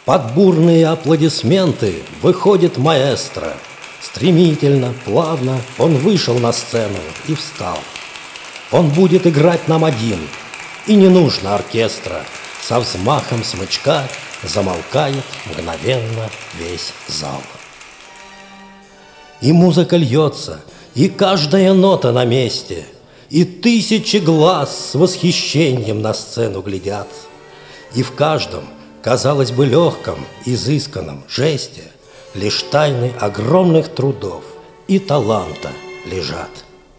Под бурные аплодисменты выходит маэстро. Стремительно, плавно он вышел на сцену и встал. Он будет играть нам один, и не нужно оркестра. Со взмахом смычка замолкает мгновенно весь зал. И музыка льется, и каждая нота на месте, и тысячи глаз с восхищением на сцену глядят. И в каждом, казалось бы, легком, изысканном жесте лишь тайны огромных трудов и таланта лежат.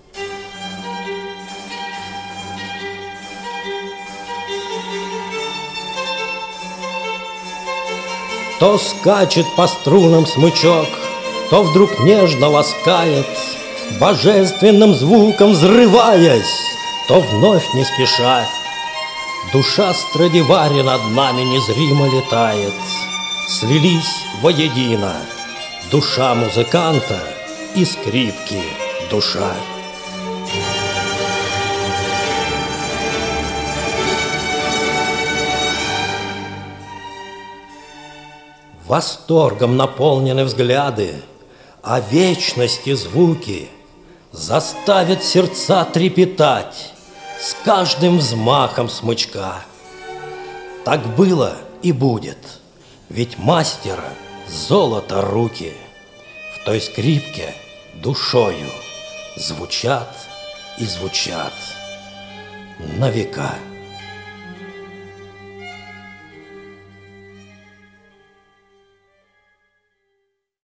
То скачет по струнам смычок, то вдруг нежно ласкает, божественным звуком взрываясь, то вновь не спеша. Душа Страдивари над нами незримо летает. Слились воедино душа музыканта и скрипки душа. Восторгом наполнены взгляды, а вечности звуки заставят сердца трепетать с каждым взмахом смычка. Так было и будет, ведь мастера золото руки в той скрипке душою звучат и звучат на века.